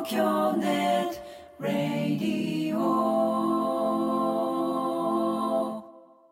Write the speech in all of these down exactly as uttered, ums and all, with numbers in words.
東京ネットラディオ。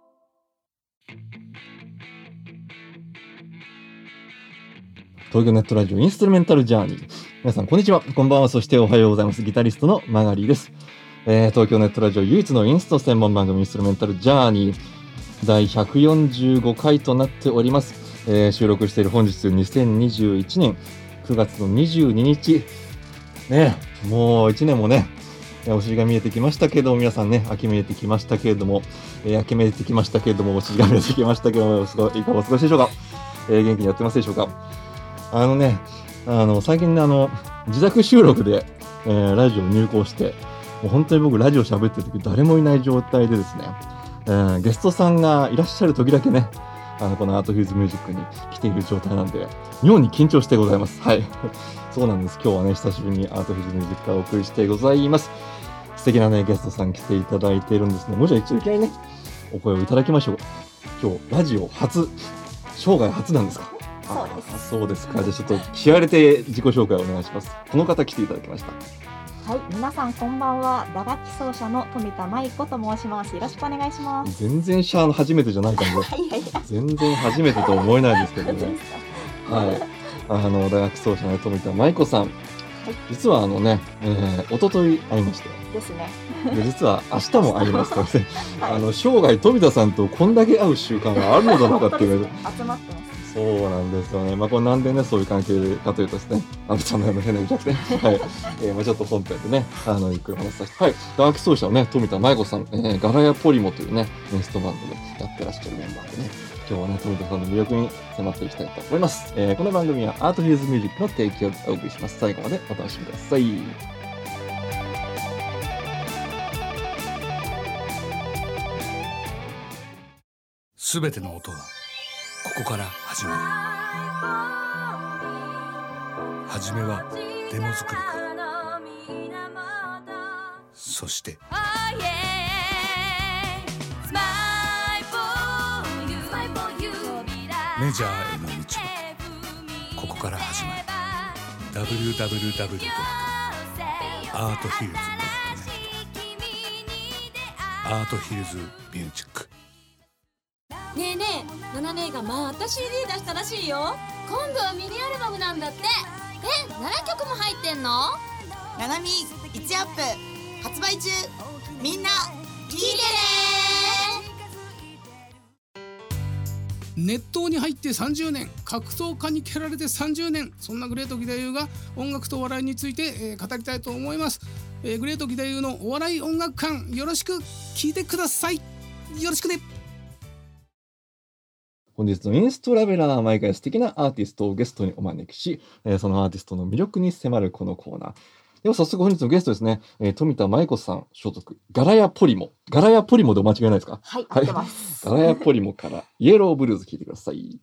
東京ネットラジオインストゥルメンタルジャーニー。皆さんこんにちは、こんばんは、そしておはようございます。ギタリストのマガリーです。えー、東京ネットラジオ唯一のインスト専門番組インストゥルメンタルジャーニーだいひゃくよんじゅうごかいとなっております。えー、収録している本日にせんにじゅういちねんくがつのにじゅうににちね、もういちねんもねお尻が見えてきましたけれども、皆さんね、秋見えてきましたけれども、えー、秋見えてきましたけれども、お尻が見えてきましたけれども、いかがお過ごしでしょうか。えー、元気にやってますでしょうか。あのね、あの最近ね、あの自宅収録で、えー、ラジオ入稿して、もう本当に僕ラジオ喋ってる時誰もいない状態でですね、えー、ゲストさんがいらっしゃる時だけね、あのこのアートフューズミュージックに来ている状態なんで、妙に緊張してございます。はい、そうなんです。今日はね、久しぶりにアートフューズミュージックからお送りしてございます。素敵なねゲストさん来ていただいているんですね。もうじゃあ一応いきなりねお声をいただきましょう。今日ラジオ初、生涯初なんですか。 そうです。 そうですか。じゃあちょっと気合い入れて自己紹介をお願いします。この方来ていただきました。 はい、皆さんこんばんは。打楽器奏者の富田舞子と申します。よろしくお願いします。 全然シャーの初めてじゃない感じでいやいや全然初めてとは思えないですけどね。はい、あの打楽器奏者の富田舞子さん、はい、実はあのね、えー、一昨日会いましてですね。 で実は明日も会いますので、はい、あの生涯富田さんとこんだけ会う習慣があるのだろうかっていう集まってます。 そうなんですよね。まあこれなんでねそういう関係かというとですね、あのちゃんの変なうちゃくて、はい、えー、まあちょっと本編でね、あのゆっくり話させて、はい、打楽器奏者のね富田舞子さん、えー、ガラヤポリモというねインストバンドでやってらっしゃるメンバーでね、今日はね富田さんの魅力に迫っていきたいと思います。えー、この番組はアートフューズミュージックの提供でお送りします。最後までお楽しみください。 すべての音はここから始まる。はじめはデモ作りからそしてメジャーへの道はここから始まる。 ダブリューダブリューダブリュー ドット アートヒルズ ドット ネット アートヒルズミュージック。 ねえねえ、ナナ姉がまた シーディー 出したらしいよ。今度はミニアルバムなんだって。え、ななきょくも入ってんの？ ナナミいちアップ発売中。みんな聞いてね。 熱湯に入ってさんじゅうねん、格闘家に蹴られてさんじゅうねん、そんなグレート義太夫が音楽と笑いについて、えー、語りたいと思います。えー、グレート義太夫のお笑い音楽館、よろしく聞いてください。よろしくね。 本日のインストラベラーは毎回素敵なアーティストをゲストにお招きし、えー、そのアーティストの魅力に迫るこのコーナーでは、早速本日のゲストですね、えー、富田舞子さん所属ガラヤポリモ、ガラヤポリモでお間違いないですか？ はい、合ってます。 ガラヤポリモからイエローブルーズ聴いてください。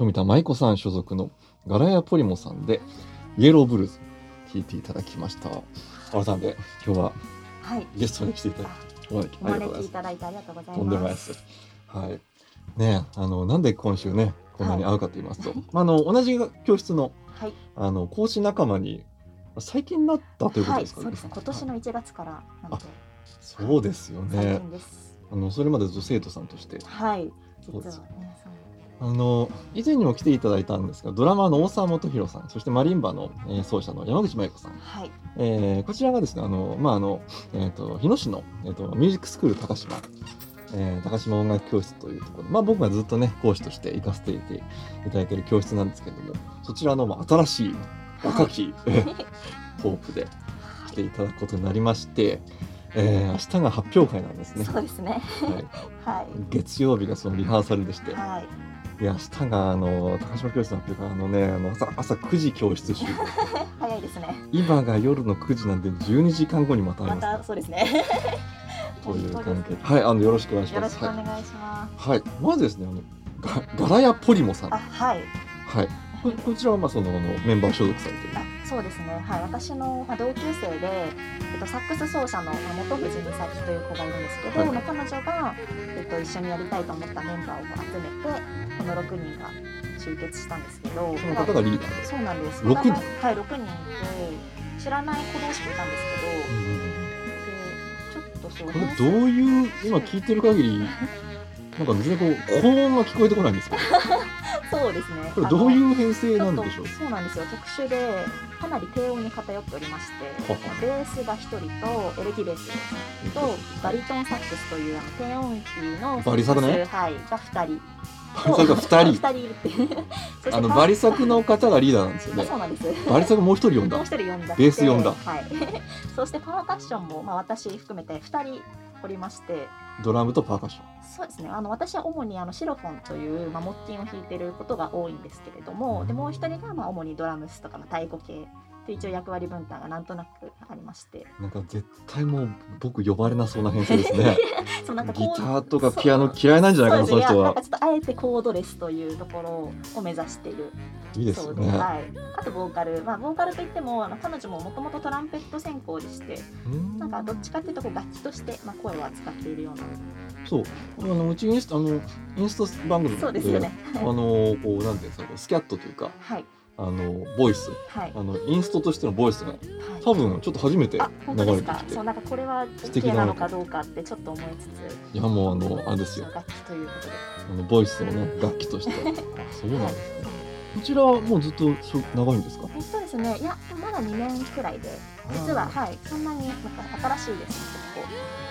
富田舞子さん所属のガラヤポリモさんでイエローブルーズ聴いていただきました。改めて今日ははい。 ゲストに来ていただきお招きおありがとうございます。 招きいただいてありがとうございます。 とんでもないです。はい。ねあのなんで今週ねこんなに会うかと言いますと、はい、あの同じ教室の、はい、あの講師仲間に最近なったということですかね。 はい、そうですね。今年のいちがつからなので。 そうですよね。 最近です。 あのそれまでずっと生徒さんとして。 はい。実はね。 あの以前にも来ていただいたんですが、ドラマーの大沢元弘さん、そしてマリンバの、えー、奏者の山口真由子さん、はい、えー、こちらがですね、あのまああのえっ、ー、と日野市のえっ、ー、とミュージックスクール高島、えー、高島音楽教室というところで、まあ僕がずっとね講師として行かせていただいている教室なんですけれども、そちらのまあ新しい若き、はい、ホープで来ていただくことになりまして。えー、明日が発表会なんですね。 そうですね。 はい。はい、月曜日がそのリハーサルでして。はい。いや明日があの高島教室の発表会あのねあの朝朝くじ教室集合。 早いですね。 今が夜のくじなんでじゅうにじかんごにまた会います、ね。 またそうですね。 という関係で、はいあのよろしくお願いします。 よろしくお願いします。 はい。はい、まずですねあのガガラヤポリモさん。 あはい。 はい。こ, こちらはまあそのあのメンバー所属されている。 あそうですね。はい。私の同級生で、えっと、サックス奏者の本藤美咲という子がいるんですけど、はい、彼女が、えっと、一緒にやりたいと思ったメンバーを集めてこのろくにんが集結したんですけど、 その方がリーダーで。 そうなんです。 ろくにん。 はい、ろくにんで知らない子同士もいたんですけど、でちょっとそう。 これどういう今聞いてる限りなんか別にこう高音が聞こえてこないんですか。 そうですね。 これどういう編成なんでしょう。 そうなんですよ。特殊でかなり低音に偏っておりまして、ベースがひとりとエレキベースとバリトンサックスというあの低音域のバリサクね、 はい、がふたり。 バリサクがふたり。 ふたりいるっていう。 あのバリサクの方がリーダーなんですよね。 そうなんです。 バリサクもう一人呼んだ。 もう一人呼んだ。 ベース呼んだ。 はい。そしてパーカッションもまあ私含めてふたりおりまして。 ドラムとパーカッション。 そうですね。あの私は主にあのシロフォンという、まあ、木琴を弾いてることが多いんですけれども、うん、でもう一人がまあ主にドラムスとか、まあ、太鼓系で一応役割分担がなんとなくありまして。なんか絶対もう僕呼ばれなそうな編成ですね。 そうなんかギターとかピアノ嫌いなんじゃないかな、その人は。 なんかちょっとあえてコードレスというところを目指している。 いいですね。 はい。あとボーカル、まあボーカルといってもあの彼女ももともとトランペット専攻でして、んなんかどっちかっていうとこう楽器としてまあ声を扱っているような。 そうあのうちインスタあのインスタ番組で、 そうですよね。 あのこうなんていうんですかスキャットというか、はい、あのボイス、はい、あのインストとしてのボイスが、はい、多分ちょっと初めて流れてきて、 そうなんかこれは OK なのかどうかってちょっと思いつつ、 いやもうあのあれですよ。 楽器ということで、 あのボイスをね楽器として、あそうなんですね。こちらはもうずっと長いんですか？ そうですね。いやまだにねんくらいで、実ははいそんなになんか新しいです。結構。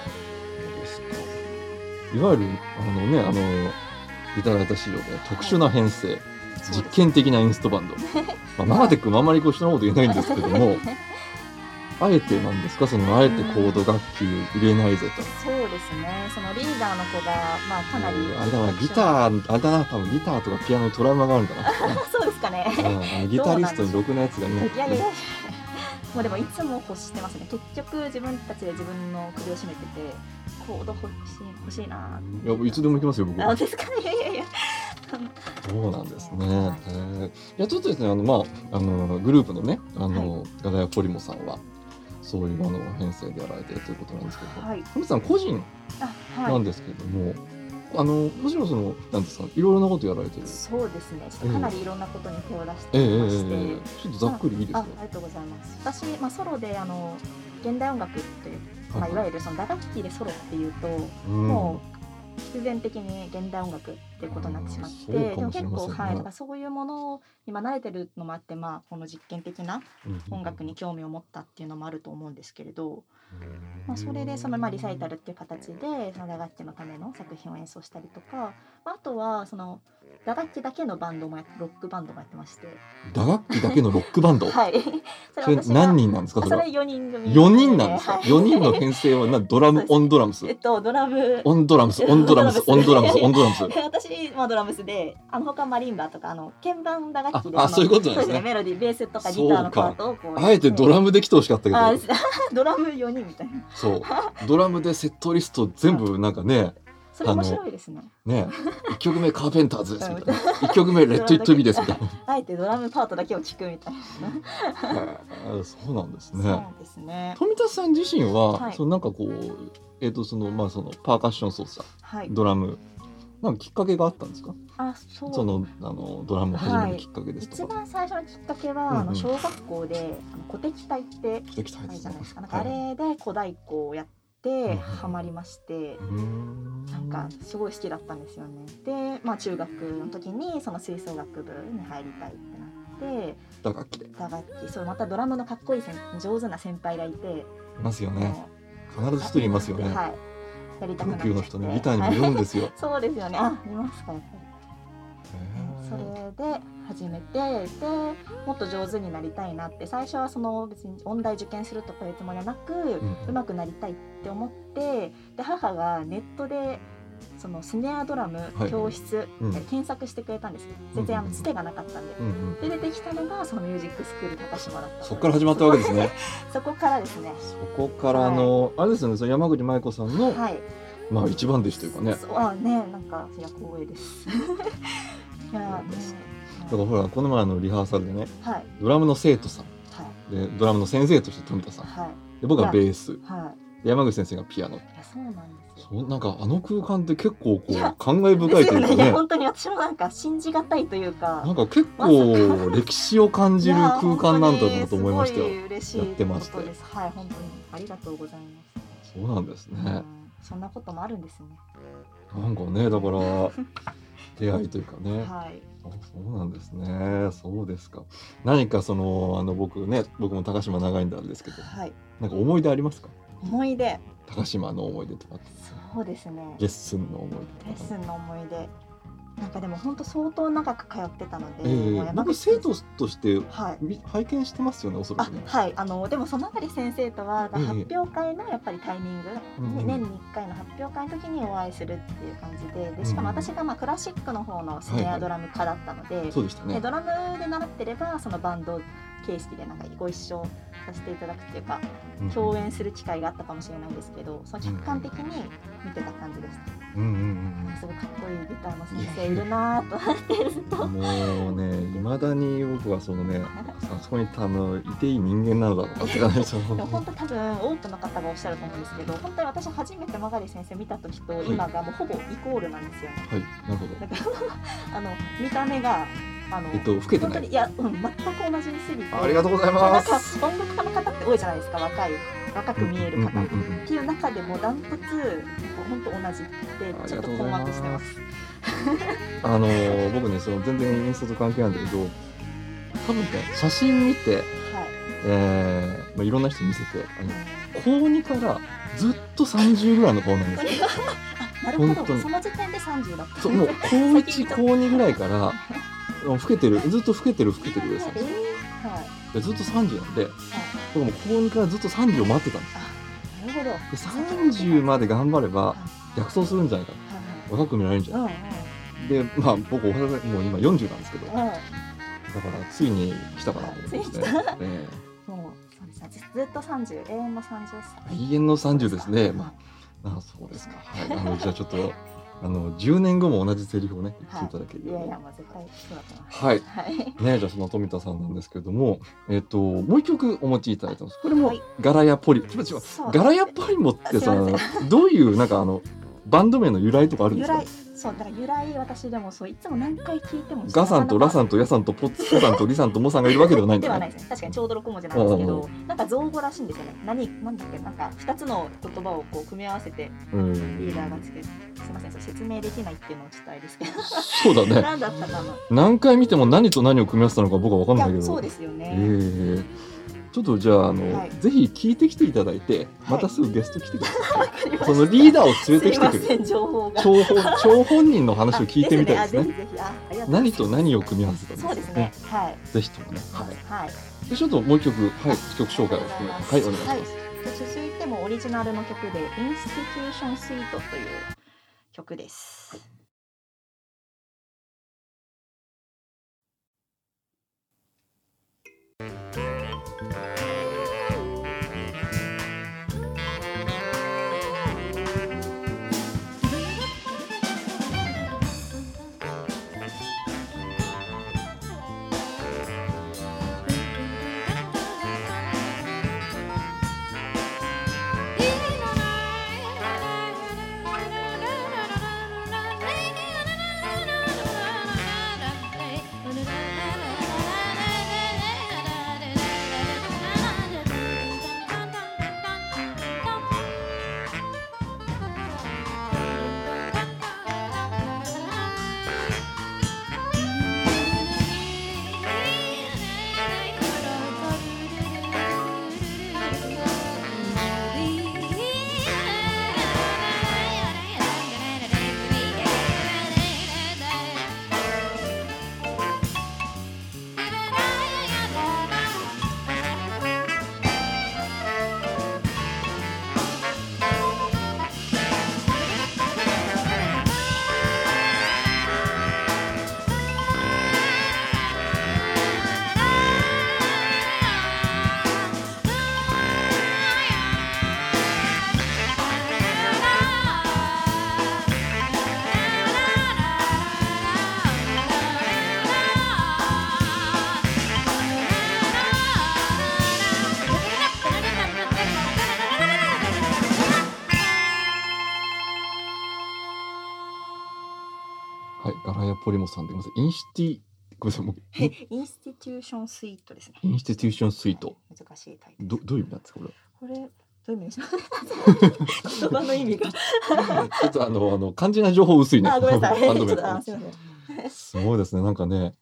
いわゆるあのねあのいただいた資料で特殊な編成、はい、実験的なインストバンド、まあ、マガテ君もあまりこう人のこと言えないんですけども、あえてなんですかそのあえてコード楽器入れないぜと。 そうですね。そのリーダーの子がまあかなりあれだなギターあれだな多分ギターとかピアノにトラウマがあるんだな。 そうですかね。 うん、あのギタリストにろくなやつがいないって、ね。いやいやいや。 もうでもいつも欲してますね。結局自分たちで自分の首を絞めててコード欲しい欲しいな。 いやいつでも行きますよ僕。 あですかね。いやいやいや。 そうなんですね。はい、えー、いやちょっとですねあのまああのグループのねあの、はい、ガラヤポリモさんはそういうあの編成でやられているということなんですけど、はい、富田さん個人なんですけども。はいあのもちろんそのなんですかいろいろなことやられてる。 そうですね。かなりいろんなことに手を出していまして、えーえー、 ちょっとざっくりいいですか。 あ, あ, ありがとうございます。私まあソロであの現代音楽という、まあ、いわゆるその打楽器でソロっていうと、うん、もう必然的に現代音楽っていうことになってしまって、でも結構はいだからそういうものを今慣れてるのもあってまあこの実験的な音楽に興味を持ったっていうのもあると思うんですけれど。まあ、それでそのまあリサイタルっていう形でその打楽器のための作品を演奏したりとか、あとはその打楽器だけのバンドもやロックバンドもやってまして。 打楽器だけのロックバンドはいそれ何人なんですか？ それはよにん組、 よにんなんですか？はい、よにんの編成はなドラムオンドラムスえっとドラムオンドラムスオンドラムスオンドラムスオンドラムス私はドラムスであの他マリンバとかあの鍵盤打楽器でああそういうことなんですね。 そうですね。メロディーベースとかギターのパートをこうあえてドラムで来てほしかったけどあドラムよにんみたいなそうドラムでセットリスト全部なんかねそれ面白いですね。 ねいっきょくめカーペンターズですみたいな、いっきょくめレッド・イット・ビーですみたいなあえてドラムパートだけを聞くみたいなそうなんですね。 そうですね。 富田さん自身は、 はい、 そのなんかこう、えーとそのまあ、そのパーカッション操作、 はい、 ドラムなんかきっかけがあったんですか？ あ、そう。 そのあのドラムを始めるきっかけですとか。 はい、一番最初のきっかけは、うんうん、あの小学校であの鼓笛隊ってあるじゃないですか。なんかあれで小太鼓をやってハマりまして、うん、なんかすごい好きだったんですよね。で、まあ中学の時にその吹奏楽部に入りたいってなって、 打楽器で。 打楽器、そうまたドラムのかっこいい上手な先輩がいて、 いますよね。必ず一人いますよね。 はい。やりたくなっちゃって。 プロ級の人ね、ギターにもいるんですよ。 そうですよね。あ、いますかやっぱり。それで始めて、でもっと上手になりたいなって、最初はその別に音大受験するとかいうつもりはなく、うん、上手くなりたいって思って、で母がネットでそのスネアドラム教室、はいうん、検索してくれたんですよ。全然あのつてがなかったんで、うんうん、で出てきたのがそのミュージックスクール高島だった。 そこから始まったわけですね。 そこからですね。 そこからあの、はい、あれですよね、その山口舞子さんの、はい、まあ一番弟子というかね。 そうあね、なんかいや光栄です。いやね、 だからほらこの前のリハーサルでね、はい、ドラムの生徒さん、はい、でドラムの先生として富田さん、はい、で僕はベース、はい、で山口先生がピアノ。いやそうなんですよ。そうなんかあの空間って結構こう感慨深いというかね。いや本当に私もなんか信じがたいというか。 なんか結構歴史を感じる空間なんだなと思いましたよ。 嬉しいやってまして。 はい本当にありがとうございます。 そうなんですね。うん、 そんなこともあるんですね。 なんかねだから出会いというかね。 はい。 そうなんですね。そうですか。何かそのあの僕ね僕も高島長いんであれですけど、はい、なんか思い出ありますか？ 思い出。 高島の思い出とか。 そうですね。 レッスンの思い出とか。 レッスンの思い出。なんかでも本当相当長く通ってたので、 えー、僕生徒として、はい、拝見してますよねおそらくね。 はい、あのでもそのあたり先生とは、えー、発表会のやっぱりタイミング、うん、年にいっかいの発表会の時にお会いするっていう感じで、でしかも私がまあクラシックの方のスネアドラム科だったので、はいはい、そうでしたね。でドラムで習ってればそのバンド形式でなんかご一緒させていただくっていうか、うん、共演する機会があったかもしれないんですけど、その客観的に見てた感じでした。うんうんうんうん、すごいかっこいいギターの先生いるなと思ってると、 もうね未だに僕はそのねあそこにあのいていい人間なのだろうかって感じですよ。 でも本当多分多くの方がおっしゃると思うんですけど、本当に私初めて曲先生見た時と今がもうほぼイコールなんですよね。 はい、なるほど。 だからあの見た目があの、 えっと、老けてない。 いや、うん、全く同じにすぎて。 ありがとうございます。 なんか音楽家の方って多いじゃないですか、若い、若く見える方、うんうんうんうん、っていう中でもダントツ本当同じでちょっと困惑してます。 あのー、僕ね、その全然インスタと関係ないんだけど、多分ね、写真見て、はい、えーまあ、いろんな人見せて、あの高にからずっとさんじゅうぐらいの顔なんですよ。 あ、なるほど。その時点でさんじゅうだった。 そう、もう高いち、高にぐらいから。老けてる、ずっと老けてる老けてるです、えーはい、でずっとさんじゅうなんで、はい、僕も高にからずっとさんじゅうを待ってたんですよ。 なるほど。 でさんじゅうまで頑張れば逆走するんじゃないか、はい、若く見られるんじゃないか、うん、でまあ僕お肌もう今よんじゅうなんですけど、うん、だからついに来たかなと思ってますね。 えー、もうそうですね、ずっとさんじゅう、永遠のさんじゅう歳。 永遠のさんじゅうですね。まあ、あそうですか。はい、あのじゃあちょっと。あのじゅうねんごも同じセリフをね言っていただけるように、 はい、いやいやもう絶対そうだと思います。 はい、はい、ね、じゃあその富田さんなんですけれども、えっともう一曲お持ちいただいたんです。これもガラヤポリ、はい、ガラヤポリモってさ、どういうなんかあのバンド名の由来とかあるんですか？ 由来、そうだから由来私でもそういつも何回聞いてもガさんとラさんとヤさんとポッツさんとリさんとモさんがいるわけではないんだね。 ではないですね。確かにちょうどろく文字なんですけど、なんか造語らしいんですよね。何なんだっけ、なんかふたつの言葉をこう組み合わせてリーダーがつける。すみません、そう説明できないっていうのを伝えですけど。 そうだね。 何だったかな。 何回見ても何と何を組み合わせたのか僕は分かんないけど。 そうですよね。 えーちょっとじゃあ、あの、はい、ぜひ聞いてきていただいて、またすぐゲスト来てください。はい、そのリーダーを連れてきてくれる。 情報が張本、張本人の話を聞いてみたいですね。 ぜひぜひああ何と何を組み合わせたんですか。 そうですね。はい。 ぜひともね。はい。 はい、 でちょっともう一曲、はい、曲紹介を含めて、はい、お願いします。はい、 続いてもオリジナルの曲で、インスティテューションスイートという曲です。 堀本さんでごめんなさい。インシティごめんなさいもうインスティテューションスイートですね。 インスティテューションスイート。 難しいタイトル。 どどういう意味なんですかこれ。 これどういう意味でしょう。言葉の意味が。 ちょっとあのあの肝心な情報薄いね。 あ、ごめんなさい。 バンド名ちょっとあすみません。 すごいですね。なんかね、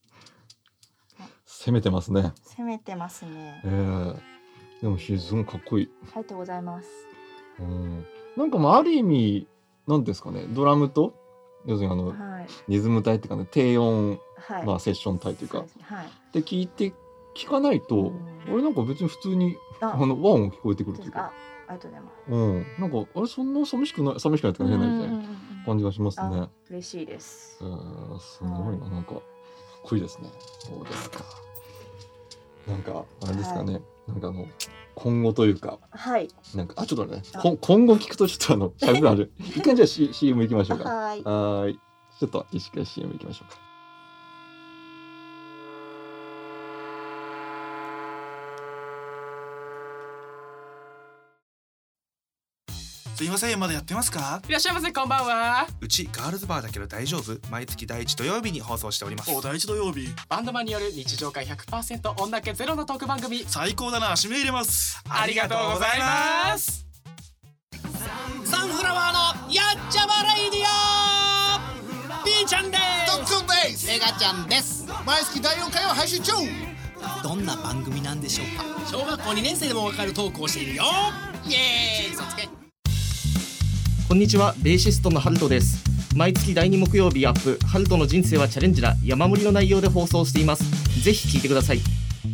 攻めてますね。 攻めてますね。 えー、でもすごいかっこいい。 ありがとうございます。 うん、なんかまあある意味なんですかね、ドラムと要するにあの、 はい。 リズム体っていうかね、低音、 はい。 まあセッション体というかそうですねはい。 で聞いて聞かないと、 うん俺なんか別に普通にああ、 の和音聞こえてくるっていうか、 ですか。ありがとうございます。 うん、なんかあれそんな寂しくない寂しくないとか変なみたいな感じがしますね。 あ、嬉しいですえ。ー、すごいな、なんかかっこいいですね。そうですか。なんかあれですかね、なんかあの今後というか、 はい。 なんかあちょっとね、 あこ今後聞くとちょっとあのしゃべるある。一回じゃあ、C、シーエム 行きましょうか。 はい。 はーい。ちょっと一回 シーエム 行きましょうか。 すいません、まだやってますか？ いらっしゃいませ、こんばんは。 うちガールズバーだけど大丈夫？毎月第一土曜日に放送しております。 お、第一土曜日。バンドマンによる日常会 ひゃくパーセント 女気ゼロのトーク番組。 最高だな、指名入れます。 ありがとうございます。サンフラワーのやっちゃまレイディオ。ピーちゃんでドックンです。 メガちゃんです。 毎月だいよんかいを配信中。 どんな番組なんでしょうか。小学校にねん生でもわかるトークをしているよ。イエーイ、そつけ。 こんにちは、ベーシストのハルトです。毎月だいに木曜日アップ、ハルトの人生はチャレンジだ、山盛りの内容で放送しています。ぜひ聞いてください。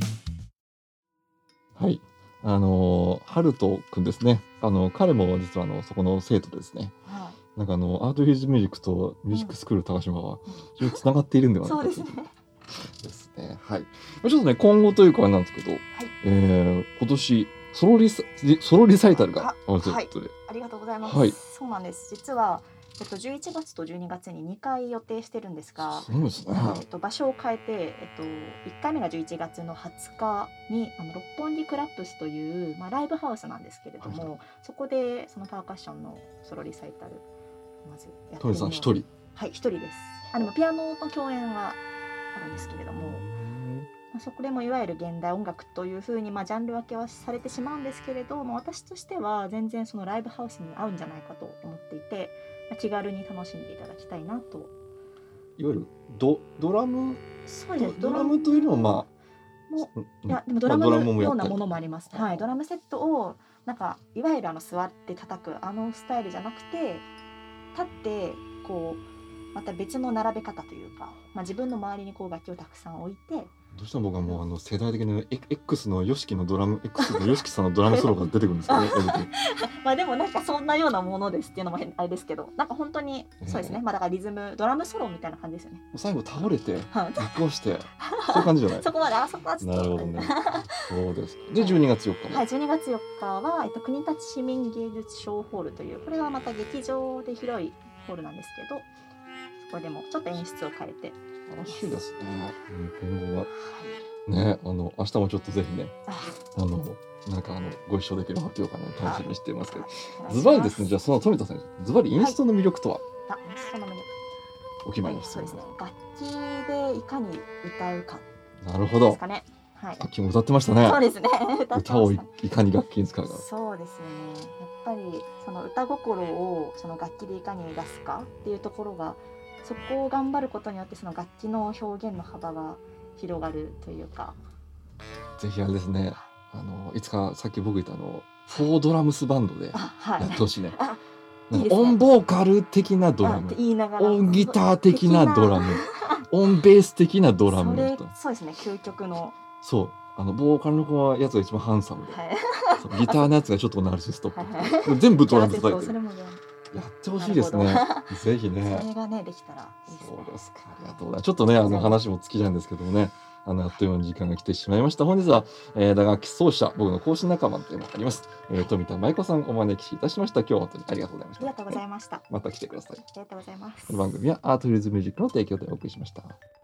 はい。あのー、ハルトくんですね。あの彼も実はあのそこの生徒ですね。 はなんかあのアートフィーズミュージックとミュージックスクール高島は非常につながっているんではないかとそうですね。 ですね。はい。ちょっとね今後というかあれなんですけど、えー、今年ソロリサソロリサイタルがあるということで、 ありがとうございます。 はいそうなんです。実はえっとじゅういちがつとじゅうにがつににかい予定してるんですが、 そうですね。 えっと場所を変えてえっといっかいめがじゅういちがつのはつかにあの六本木クラップスというまあライブハウスなんですけれども、そこでそのパーカッションのソロリサイタルまずやってトニーさん一人。 はい一人です。あでもピアノの共演はあるんですけれども。まあそこでもいわゆる現代音楽というふうにまあジャンル分けはされてしまうんですけれど、まあ、私としては全然そのライブハウスに合うんじゃないかと思っていて、まあ、気軽に楽しんでいただきたいなと。 いわゆるドドラムそうですね。 ドラムというよりもまもあいやでもドラムまあドラムもやったりのようなものもあります。はい、ドラムセットをなんかいわゆるあの座って叩くあのスタイルじゃなくて、立ってこうまた別の並べ方というか、まあ、自分の周りにこう楽器をたくさん置いて。 どうしても僕はもうあの世代的に X の ヨシキのドラム X の ヨシキさんのドラムソロが出てくるんですけどね。 まあでもなんかそんなようなものですっていうのも変あれですけど、なんか本当にそうですね。まあだからリズムドラムソロみたいな感じですよね。 最後倒れてはいぶっ壊してそういう感じじゃない。 そこまであそこはちょっと。 なるほどね。そうです。でじゅうにがつよっかも。 はい、じゅうにがつよっかはえっと国立市民芸術小ホールというこれはまた劇場で広いホールなんですけど、そこでもちょっと演出を変えて。 楽しいですね。うん、今後は。ね、あの明日もちょっとぜひね、あのなんかあのご一緒できる発表会ね楽しみにしていますけど、ズバリですね。じゃあその富田さん、ズバリインストの魅力とは？ あ、インストの魅力。 お決まりです。 そうですね。楽器でいかに歌うか。 なるほど。 ですかね。はい。 さっきも歌ってましたね。 そうですね。歌, 歌をいかに楽器に使うか。 そうですよね。やっぱりその歌心をその楽器でいかに出すかっていうところが、そこを頑張ることによってその楽器の表現の幅が広がるというか。 ぜひあれですね、あのいつかさっき僕言ったあのフォードラムスバンドでやってほしいね。 あ、 なんかオンボーカル的なドラム、オンギター的なドラム、オンベース的なドラムの人。 そうですね、究極の。 そう、あのボーカルの子はやつが一番ハンサムで、はい、そうギターのやつがちょっとナルシストっぽくて、はいはい、全部ドラム叩いてる。やってほしいですね。ぜひね。 それがねできたらいいですね。 そうですか。ありがとうございます。ちょっとねあの話も尽きちゃうんですけどもね。あのあっという間に時間が来てしまいました。本日は、えー、打楽器奏者僕の講師仲間でもあります、えー、富田舞子さんお招きいたしました。今日は本当にありがとうございました。 ありがとうございました。 また来てください。 ありがとうございます。 この番組はアートフィールズミュージックの提供でお送りしました。